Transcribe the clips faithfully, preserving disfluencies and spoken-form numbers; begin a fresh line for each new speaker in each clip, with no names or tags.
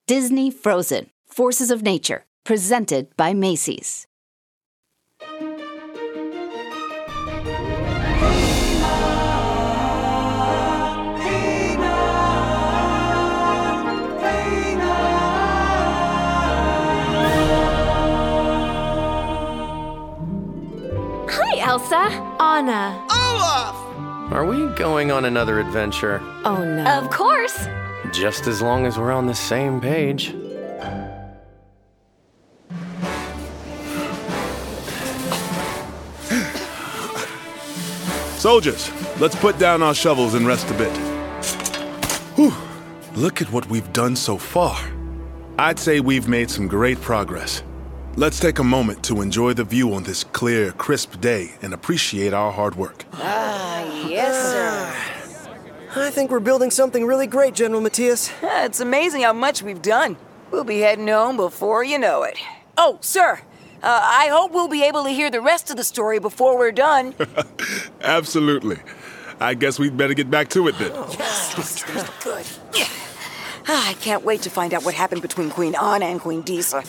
Disney Frozen, Forces of Nature, presented by Macy's.
Hi, Elsa. Anna.
Olaf!
Are we going on another adventure?
Oh, no.
Of course.
Just as long as we're on the same page.
Soldiers, let's put down our shovels and rest a bit. Whew. Look at what we've done so far. I'd say we've made some great progress. Let's take a moment to enjoy the view on this clear, crisp day and appreciate our hard work.
Ah, yes, sir.
I think we're building something really great, General Matthias.
It's amazing how much we've done. We'll be heading home before you know it. Oh, sir, uh, I hope we'll be able to hear the rest of the story before we're done.
Absolutely. I guess we'd better get back to it then.
Yes, good. Yeah. Ah, I can't wait to find out what happened between Queen Anna and Queen Disa.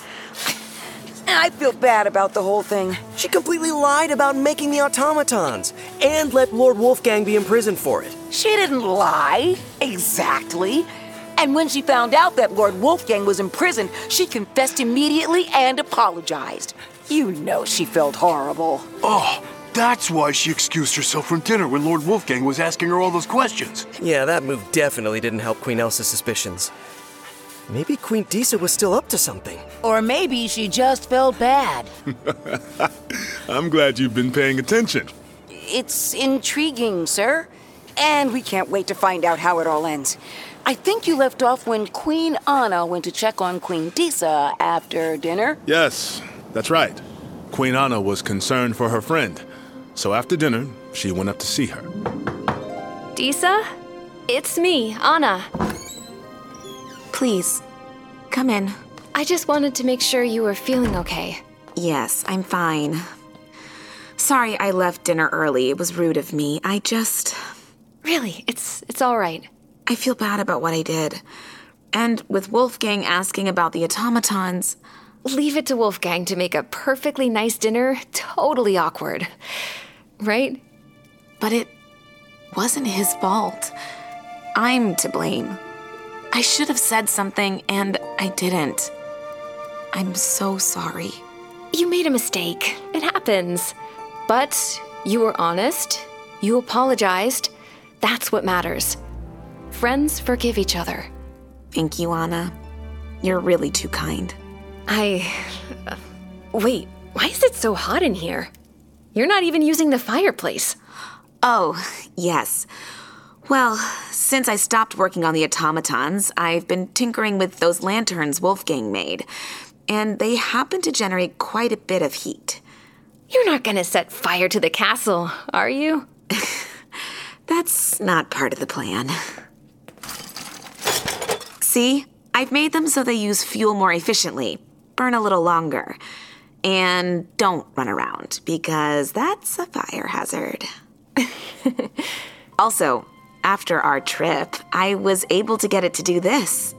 I feel bad about the whole thing.
She completely lied about making the automatons and let Lord Wolfgang be imprisoned for it.
She didn't lie. Exactly. And when she found out that Lord Wolfgang was imprisoned, she confessed immediately and apologized. You know she felt horrible.
Oh, that's why she excused herself from dinner when Lord Wolfgang was asking her all those questions.
Yeah, that move definitely didn't help Queen Elsa's suspicions. Maybe Queen Disa was still up to something.
Or maybe she just felt bad.
I'm glad you've been paying attention.
It's intriguing, sir. And we can't wait to find out how it all ends. I think you left off when Queen Anna went to check on Queen Disa after dinner.
Yes, that's right. Queen Anna was concerned for her friend. So after dinner, she went up to see her.
Disa? It's me, Anna.
Please, come in.
I just wanted to make sure you were feeling okay.
Yes, I'm fine. Sorry I left dinner early. It was rude of me. I just...
Really, it's it's all right.
I feel bad about what I did. And with Wolfgang asking about the automatons...
Leave it to Wolfgang to make a perfectly nice dinner totally awkward. Right?
But it wasn't his fault. I'm to blame. I should have said something, and I didn't. I'm so sorry.
You made a mistake. It happens. But you were honest. You apologized. That's what matters. Friends forgive each other.
Thank you, Anna. You're really too kind.
I... Uh, wait, why is it so hot in here? You're not even using the fireplace.
Oh, yes. Well, since I stopped working on the automatons, I've been tinkering with those lanterns Wolfgang made, and they happen to generate quite a bit of heat.
You're not gonna set fire to the castle, are you?
That's not part of the plan. See? I've made them so they use fuel more efficiently, burn a little longer, and don't run around, because that's a fire hazard. Also, after our trip, I was able to get it to do this.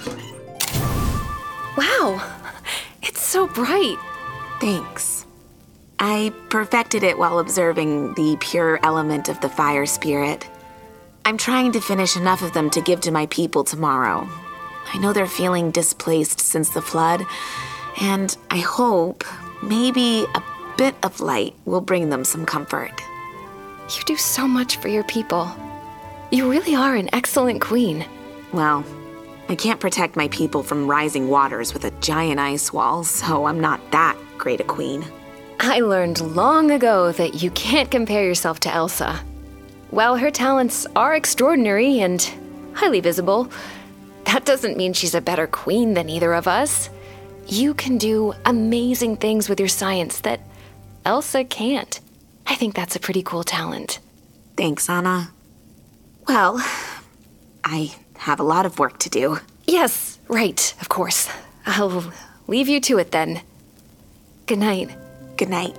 Wow, it's so bright.
Thanks. I perfected it while observing the pure element of the fire spirit. I'm trying to finish enough of them to give to my people tomorrow. I know they're feeling displaced since the flood, and I hope maybe a bit of light will bring them some comfort.
You do so much for your people. You really are an excellent queen.
Well, I can't protect my people from rising waters with a giant ice wall, so I'm not that great a queen.
I learned long ago that you can't compare yourself to Elsa. While her talents are extraordinary and highly visible, that doesn't mean she's a better queen than either of us. You can do amazing things with your science that Elsa can't. I think that's a pretty cool talent.
Thanks, Anna. Well, I have a lot of work to do.
Yes, right, of course. I'll leave you to it then. Good night.
Good night.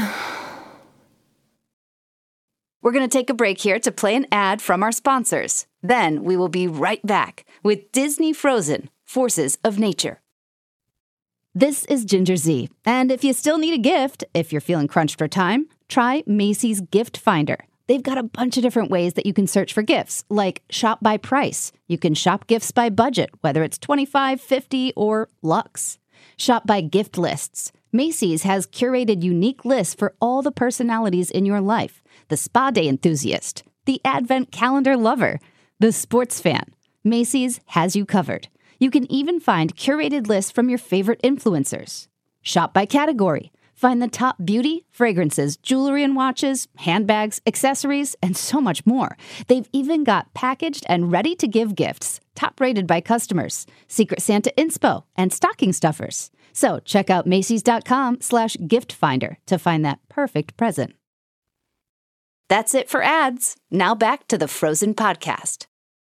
We're going to take a break here to play an ad from our sponsors. Then we will be right back with Disney Frozen, Forces of Nature. This is Ginger Z, and if you still need a gift, if you're feeling crunched for time, try Macy's Gift Finder. They've got a bunch of different ways that you can search for gifts, like shop by price. You can shop gifts by budget, whether it's twenty-five, fifty, or luxe. Shop by gift lists. Macy's has curated unique lists for all the personalities in your life. The spa day enthusiast, the advent calendar lover, the sports fan. Macy's has you covered. You can even find curated lists from your favorite influencers. Shop by category. Find the top beauty, fragrances, jewelry and watches, handbags, accessories, and so much more. They've even got packaged and ready-to-give gifts, top-rated by customers, Secret Santa inspo, and stocking stuffers. So check out Macy's.com slash gift finder to find that perfect present. That's it for ads. Now back to the Frozen podcast.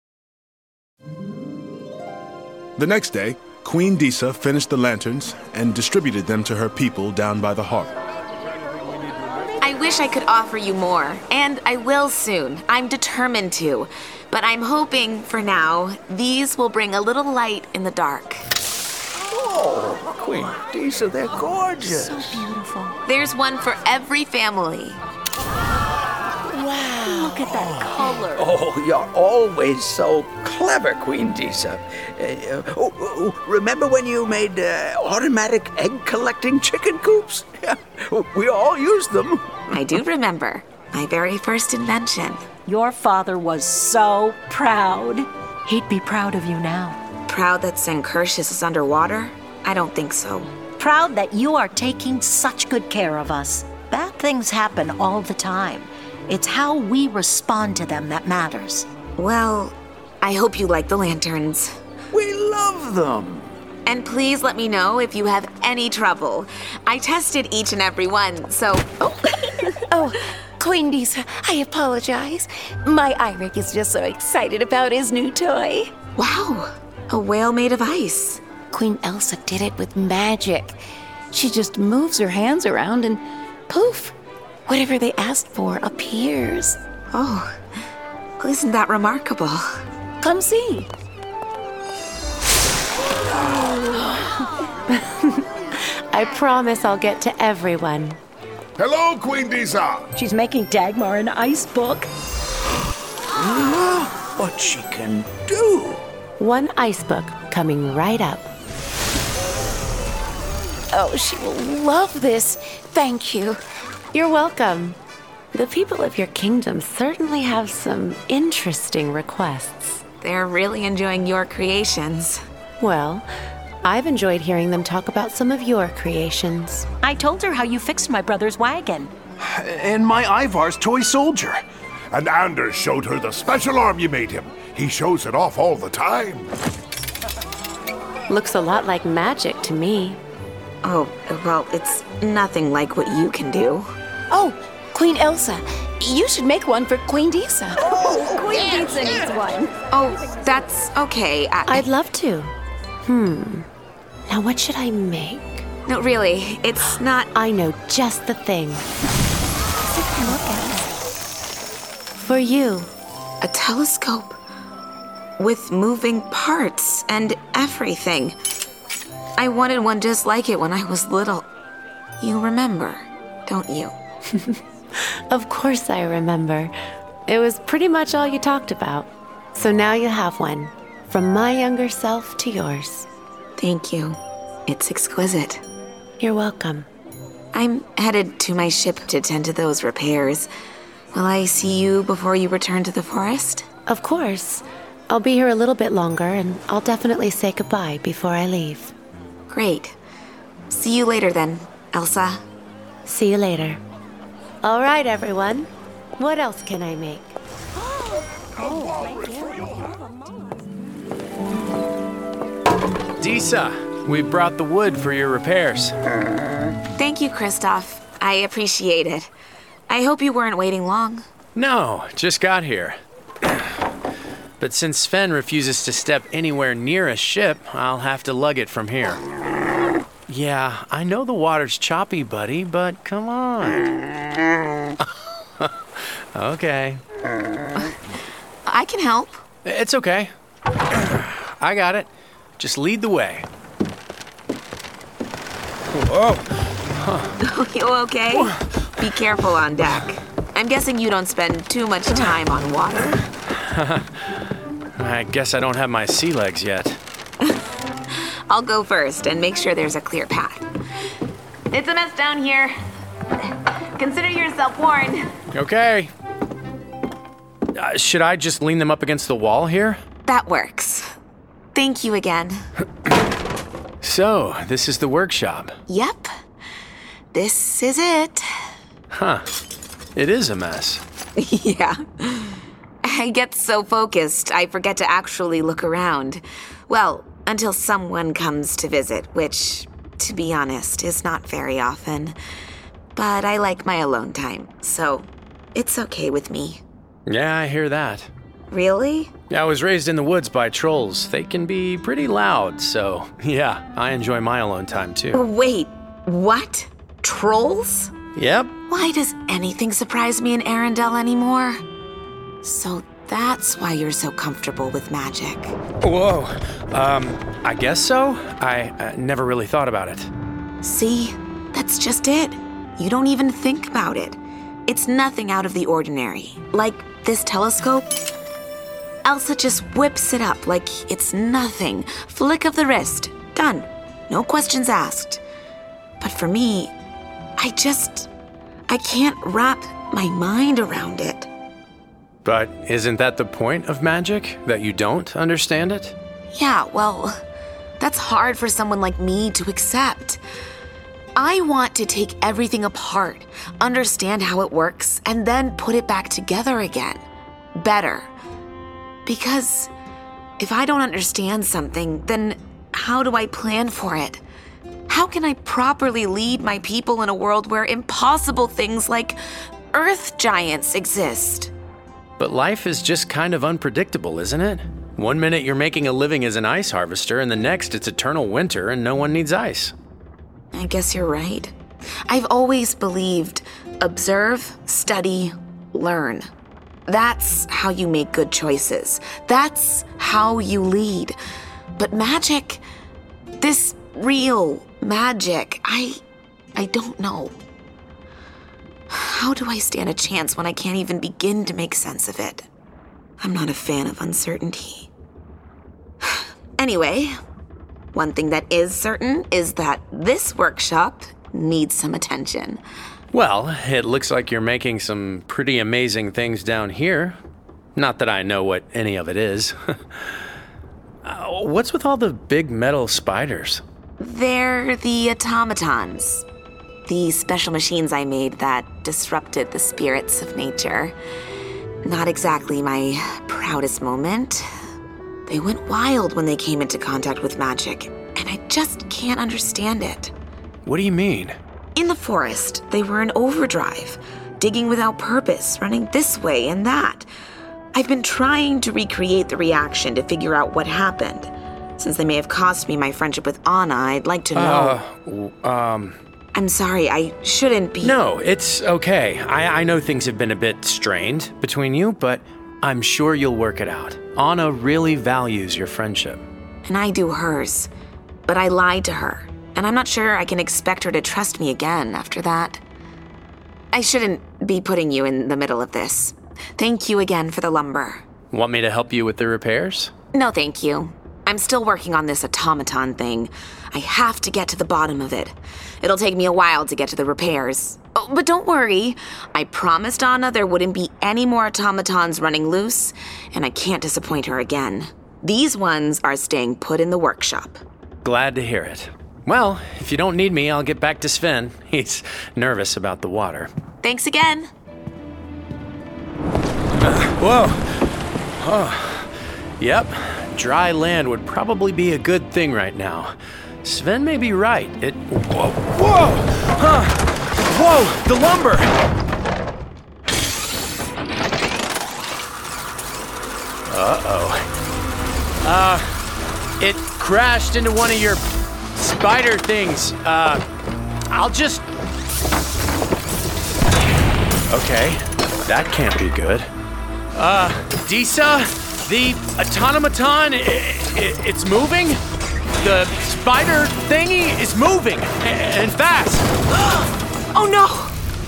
The next day, Queen Disa finished the lanterns and distributed them to her people down by the harbor.
I wish I could offer you more, and I will soon. I'm determined to. But I'm hoping, for now, these will bring a little light in the dark.
Oh, Queen Disa, they're gorgeous.
So beautiful.
There's one for every family.
Wow. Look at that color.
Oh, you're always so clever, Queen Disa. Uh, oh, oh, remember when you made uh, automatic egg-collecting chicken coops? We all used them.
I do remember. My very first invention.
Your father was so proud. He'd be proud of you now.
Proud that Saint-Curtius is underwater? I don't think so.
Proud that you are taking such good care of us. Bad things happen all the time. It's how we respond to them that matters.
Well, I hope you like the lanterns.
We love them.
And please let me know if you have any trouble. I tested each and every one, so...
Oh, oh Queen Disa, I apologize. My Eirik is just so excited about his new toy.
Wow, a whale made of ice.
Queen Elsa did it with magic. She just moves her hands around and poof, whatever they asked for appears.
Oh, isn't that remarkable?
Come see.
I promise I'll get to everyone.
Hello, Queen Disa.
She's making Dagmar an ice book.
What she can do.
One ice book coming right up.
Oh, she will love this. Thank you.
You're welcome. The people of your kingdom certainly have some interesting requests.
They're really enjoying your creations.
Well, I've enjoyed hearing them talk about some of your creations.
I told her how you fixed my brother's wagon.
And my Ivar's toy soldier.
And Anders showed her the special arm you made him. He shows it off all the time.
Looks a lot like magic to me.
Oh, well, it's nothing like what you can do.
Oh, Queen Elsa, you should make one for Queen Disa.
Oh, Queen Disa needs one.
Oh, that's okay. I-
I'd love to. Hmm. Now what should I make?
No, really, it's not...
I know just the thing.
Look at it.
For you.
A telescope. With moving parts and everything. I wanted one just like it when I was little. You remember, don't you?
Of course I remember. It was pretty much all you talked about. So now you have one. From my younger self to yours.
Thank you. It's exquisite.
You're welcome.
I'm headed to my ship to tend to those repairs. Will I see you before you return to the forest?
Of course. I'll be here a little bit longer, and I'll definitely say goodbye before I leave.
Great. See you later then, Elsa.
See you later. All right, everyone. What else can I make?
Disa, we brought the wood for your repairs.
Thank you, Kristoff. I appreciate it. I hope you weren't waiting long.
No, just got here. But since Sven refuses to step anywhere near a ship, I'll have to lug it from here. Yeah, I know the water's choppy, buddy, but come on. Okay.
I can help.
It's okay. I got it. Just lead the way. Whoa.
Huh. You okay? Be careful on deck. I'm guessing you don't spend too much time on water.
I guess I don't have my sea legs yet.
I'll go first and make sure there's a clear path. It's a mess down here. Consider yourself warned.
Okay. Uh, should I just lean them up against the wall here?
That works. Thank you again.
So, this is the workshop.
Yep. This is it.
Huh. It is a mess.
Yeah. I get so focused, I forget to actually look around. Well, until someone comes to visit, which, to be honest, is not very often. But I like my alone time, so it's okay with me.
Yeah, I hear that.
Really?
I was raised in the woods by trolls. They can be pretty loud, so yeah, I enjoy my alone time too.
Wait, what? Trolls?
Yep.
Why does anything surprise me in Arendelle anymore? So that's why you're so comfortable with magic.
Whoa. Um, I guess so. I uh, never really thought about it.
See? That's just it. You don't even think about it. It's nothing out of the ordinary. Like this telescope. Elsa just whips it up like it's nothing. Flick of the wrist. Done. No questions asked. But for me, I just... I can't wrap my mind around it.
But isn't that the point of magic? That you don't understand it?
Yeah, well, that's hard for someone like me to accept. I want to take everything apart, understand how it works, and then put it back together again. Better. Because if I don't understand something, then how do I plan for it? How can I properly lead my people in a world where impossible things like earth giants exist?
But life is just kind of unpredictable, isn't it? One minute you're making a living as an ice harvester, and the next it's eternal winter and no one needs ice.
I guess you're right. I've always believed observe, study, learn. That's how you make good choices. That's how you lead. But magic, this real magic, I I don't know. How do I stand a chance when I can't even begin to make sense of it? I'm not a fan of uncertainty. Anyway, one thing that is certain is that this workshop needs some attention.
Well, it looks like you're making some pretty amazing things down here. Not that I know what any of it is. uh, what's with all the big metal spiders?
They're the automatons. The special machines I made that disrupted the spirits of nature. Not exactly my proudest moment. They went wild when they came into contact with magic, and I just can't understand it.
What do you mean?
In the forest, they were in overdrive, digging without purpose, running this way and that. I've been trying to recreate the reaction to figure out what happened. Since they may have cost me my friendship with Anna, I'd like to know...
Uh, um...
I'm sorry, I shouldn't be...
No, it's okay. I, I know things have been a bit strained between you, but I'm sure you'll work it out. Anna really values your friendship.
And I do hers. But I lied to her, and I'm not sure I can expect her to trust me again after that. I shouldn't be putting you in the middle of this. Thank you again for the lumber.
Want me to help you with the repairs?
No, thank you. I'm still working on this automaton thing. I have to get to the bottom of it. It'll take me a while to get to the repairs. Oh, but don't worry. I promised Anna there wouldn't be any more automatons running loose, and I can't disappoint her again. These ones are staying put in the workshop.
Glad to hear it. Well, if you don't need me, I'll get back to Sven. He's nervous about the water.
Thanks again.
Uh, whoa. Oh. Yep. Dry land would probably be a good thing right now. Sven may be right. It... Whoa! Whoa! Huh! Whoa! The lumber! Uh-oh. Uh, it crashed into one of your spider things. Uh, I'll just... Okay, that can't be good. Uh, Disa? The automaton, i- i- it's moving. The spider thingy is moving, a- and fast.
Oh no!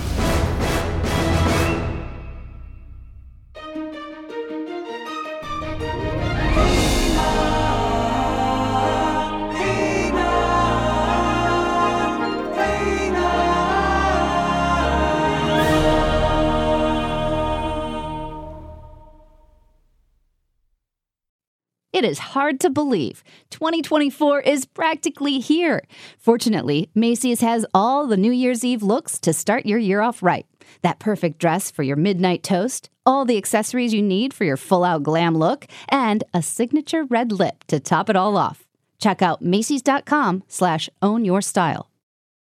It is hard to believe. twenty twenty-four is practically here. Fortunately, Macy's has all the New Year's Eve looks to start your year off right. That perfect dress for your midnight toast, all the accessories you need for your full-out glam look, and a signature red lip to top it all off. Check out Macy's.com slash own your style.